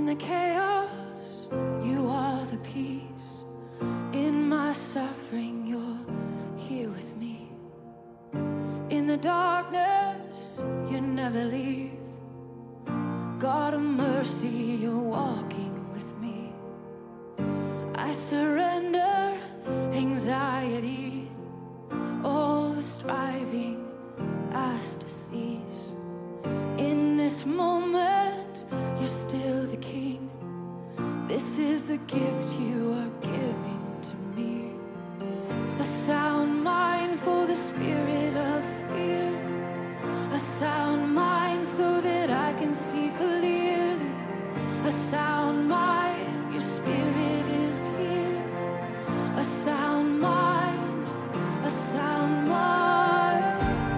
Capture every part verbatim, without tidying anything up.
the chaos, you are the peace. In my suffering, you're here with me. In the darkness, you never leave. God of mercy, you're walking with me. I surrender anxiety, all the striving, ask to cease. In this moment, you're still the King. This is the gift you are giving to me. A sound mind for the spirit of fear. A sound mind so that I can see clearly. A sound mind, your spirit is here. A sound mind, a sound mind.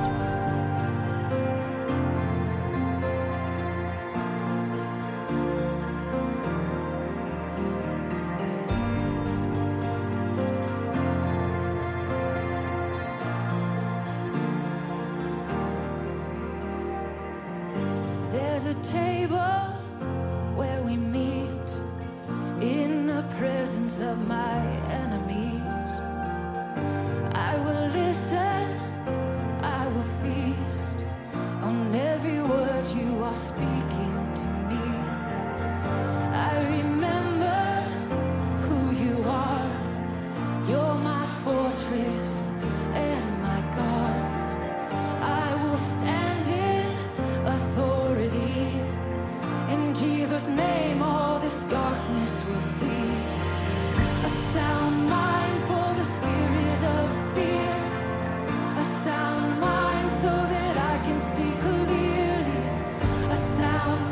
There's a table where we meet in the presence of my enemies. I will listen, I will feast on every word you are speaking to me. I remember who you are. You're my fortress and my God. I will stand in authority. In Jesus' name, all this darkness will flee. A sound mind for the spirit of fear. A sound mind so that I can see clearly. A sound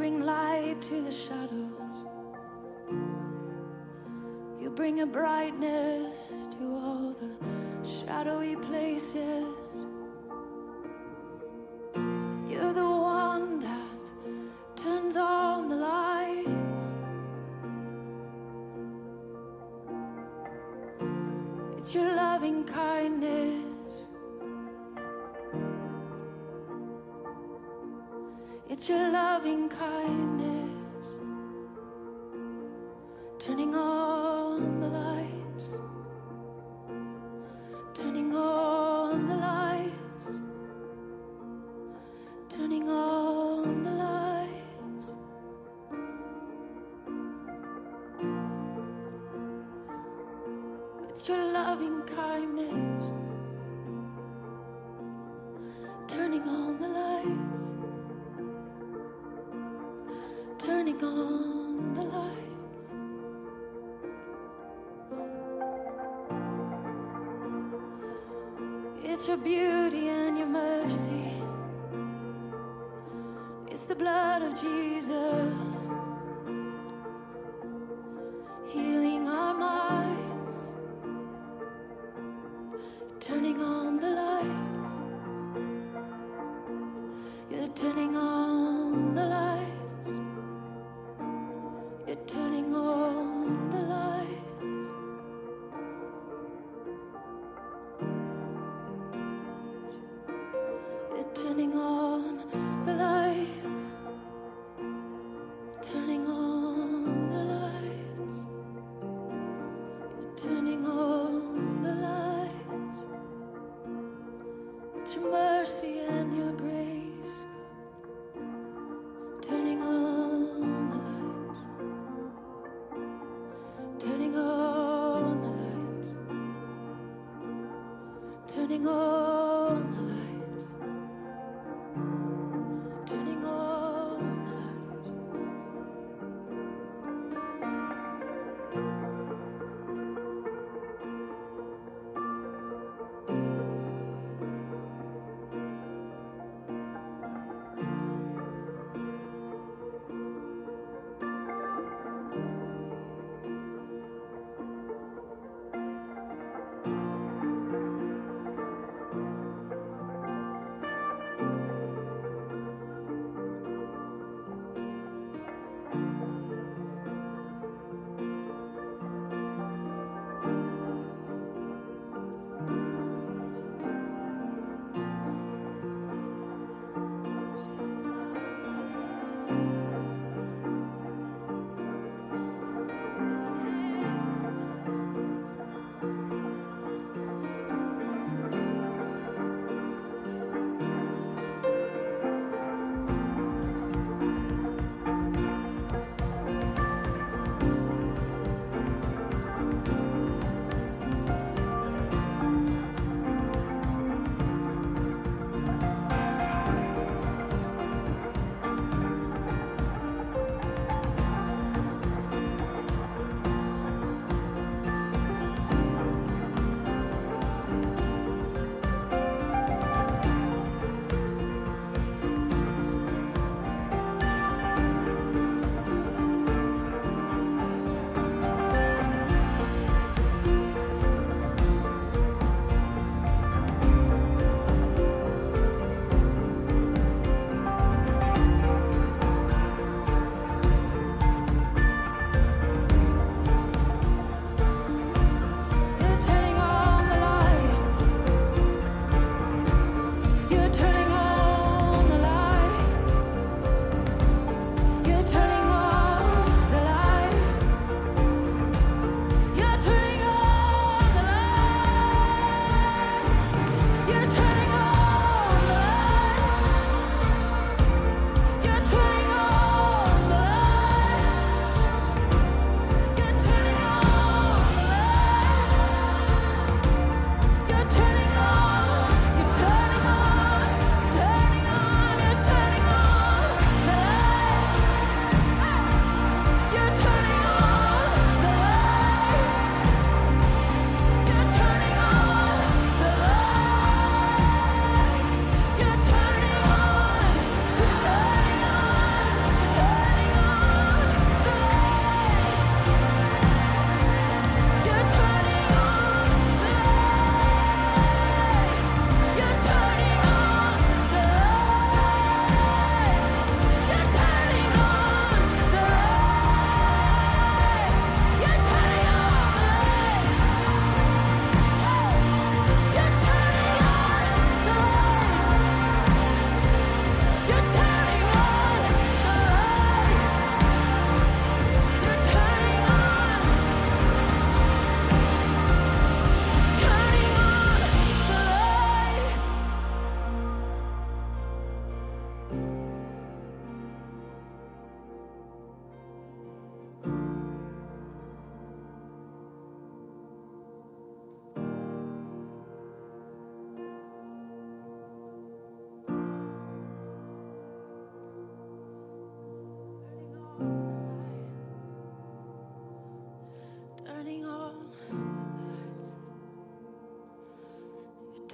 bring light to the shadows. You bring a brightness to all the shadowy places. You're the one that turns on the lights. It's your loving kindness. It's your loving kindness, turning on the lights, turning on the lights, turning on the lights. It's your loving kindness, turning on the lights, turning on the lights. It's your beauty and your mercy. It's the blood of Jesus, healing our minds, turning on the lights. You're turning on the lights. You're turning on the lights. You're turning on the lights. Turning on the lights. You're turning on the lights. It's your mercy and your grace, turning on the lights. Turning on the lights. Turning on the lights. Turning on the lights.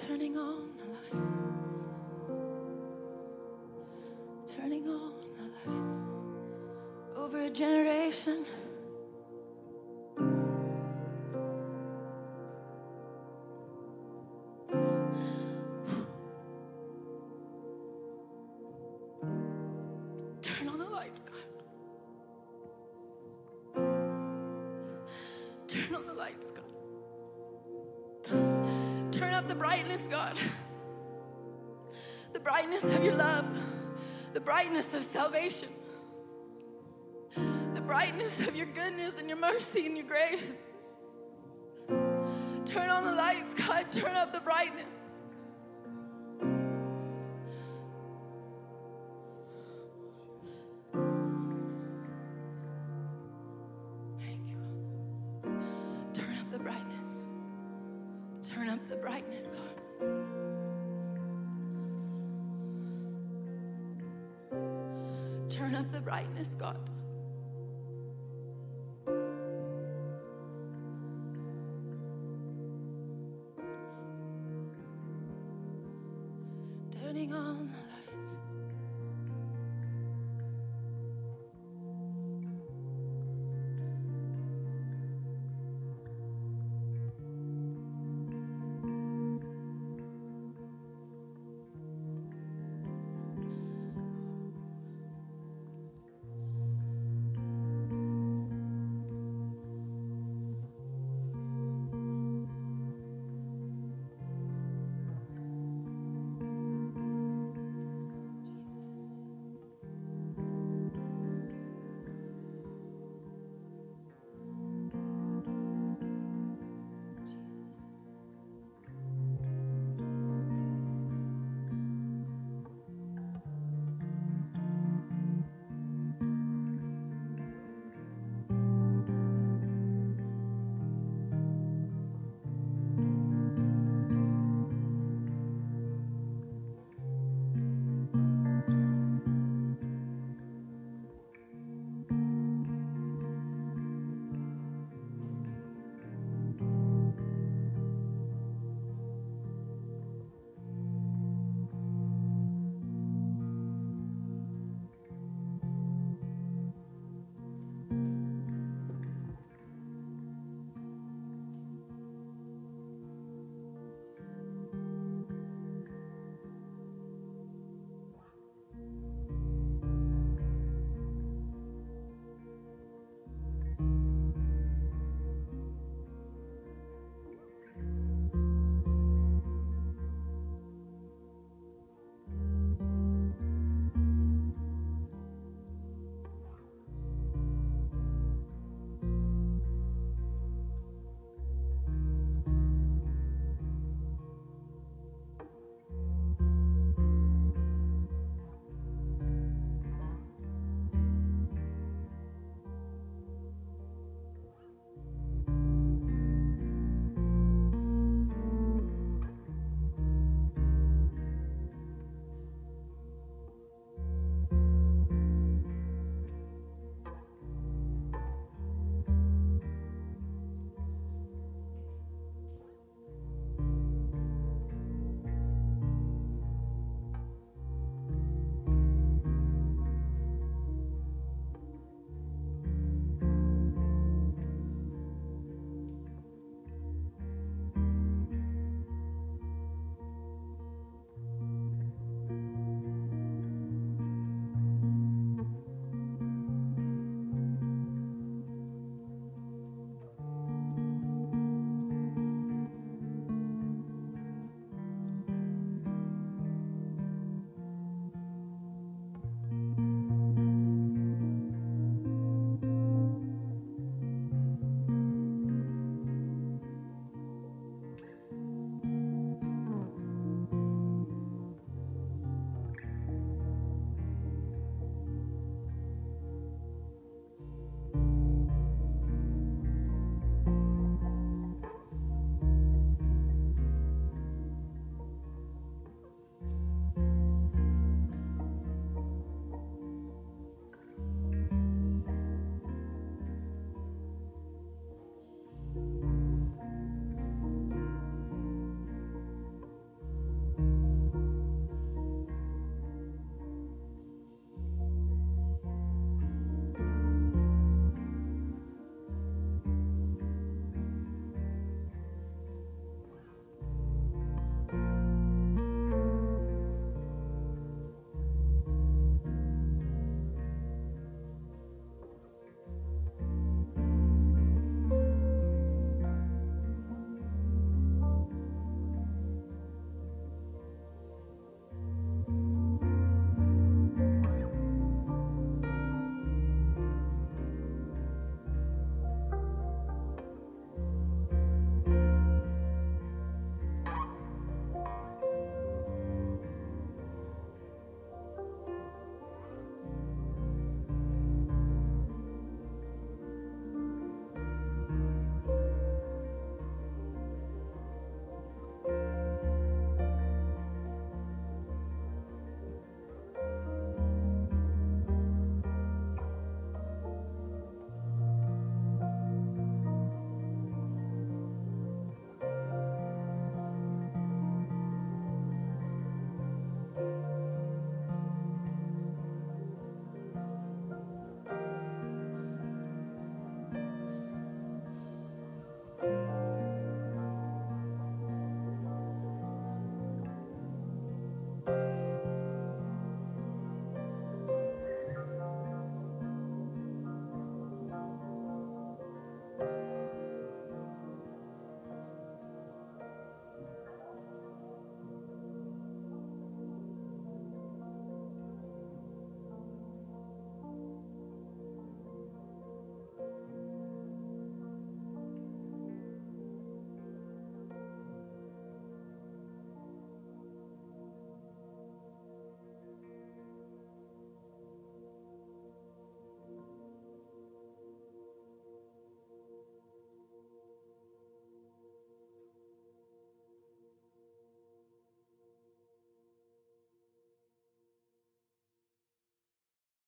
Turning on the lights. Turning on the lights. Over a generation. Turn on the lights, God. Turn on the lights, God. Turn up the brightness, God. The brightness of your love. The brightness of salvation. The brightness of your goodness and your mercy and your grace. Turn on the lights, God. Turn up the brightness. Thank you. Turn up the brightness. Turn up the brightness, God. Turn up the brightness, God. Turning on the light.